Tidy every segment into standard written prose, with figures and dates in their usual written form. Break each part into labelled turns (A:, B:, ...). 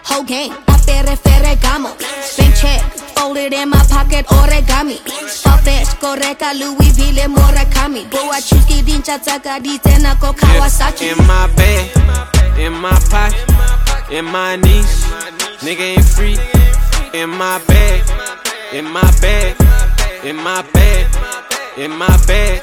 A: Whole gang, apere Ferragamo. Bank check, folded in my pocket, origami. Farfetch, Goreka, Louis V, Murakami. Boa Chuski, Dincha, Taka, Ditena, Kawasaki.
B: In my bed, in my pocket, in my niche. Nigga ain't free. In my bed, in my bed, in my bed, in my bed.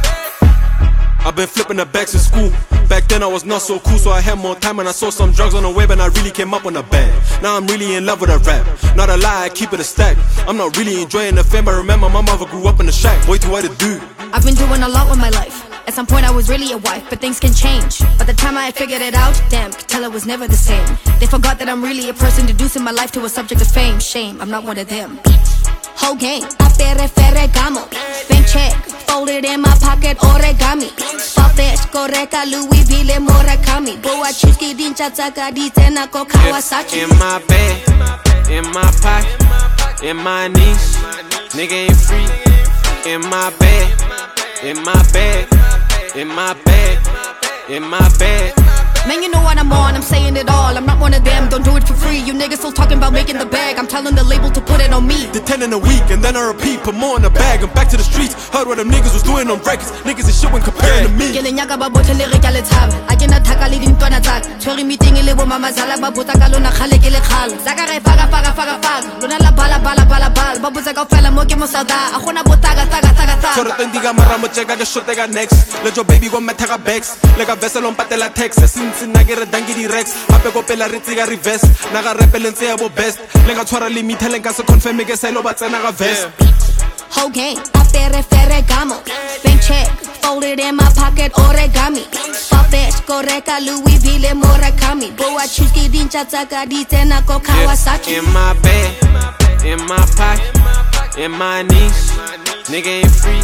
C: I've been flipping the bags in school. Back then I was not so cool, so I had more time and I saw some drugs on the web and I really came up on the bag. Now I'm really in love with a rap. Not a lie, I keep it a stack. I'm not really enjoying the fame, but remember my mother grew up in the shack. Boy, to what to do.
A: I've been doing a lot with my life. At some point I was really a wife, but things can change. By the time I had figured it out, damn, could tell it was never the same. They forgot that I'm really a person deducing my life to a subject of fame. Shame, I'm not one of them. Whole gang, apere Ferragamo. Bank check, folded in my pocket, origami. Farfetch, Goreka, Louis V, Murakami. Boa Chuski, Dincha, Taka, Ditena, Kawasaki.
B: In my bed, in my pocket, in my niche. Nigga ain't free. In my bed, in my bed, in my bed, in my bed.
A: Man, you know what I'm on, I'm saying it all. I'm not one of them, don't do it for free. You niggas still talking about making the bag. I'm telling the label to put it on me.
C: The 10 in a week, and then I repeat, put more in the bag. I'm back to the streets, heard what them niggas was doing on records. Niggas is shit when comparing to me.
A: Ke lenyaka ba botle le re ka le tshaba. A ke na thaka le dintwana tsaka. Tshwere meeting le bo mama zala ba botsa ka lona khale ke le khala. Zaka re faga. Lona la bala. Ba botsa ka fela mo ke mo sada. A gona botaga taga.
C: Tshwere tendiga mara mo cheka ke shot ga next. Let your baby go mathaga bags. Le ka vessel on patela Texas. Since get a dangi di Rex, hape go pela re tsiga reverse. Naga repelence ya bo best. Lenga tshwara limit lenga se confirm ke selo ba tsena ga vest.
A: Whole gang, apere Ferragamo. Bank check, folded in my pocket, origami. Farfetch, Goreka, Louis V, Murakami. Boa Chuski, Dincha, Taka, Ditena, Kawasaki.
B: In my bed, in my pocket, in my niche. Nigga ain't free.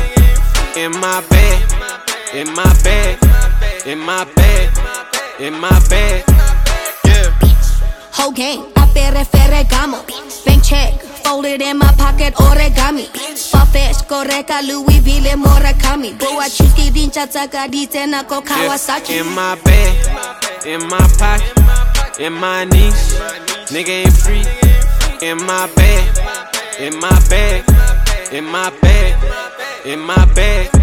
B: In my bed, in my bed, in my bed, in my bed. Yeah.
A: Whole gang, apere Ferragamo. Bank check, folded in my pocket, origami. Farfetch, Goreka, Louis V, Murakami. Boa Chuski, Dincha, Taka, Ditena, Kawasaki.
B: In my bed, in my pocket, in my niche. Nigga ain't free. In my bed, in my bed, in my bed, in my bed.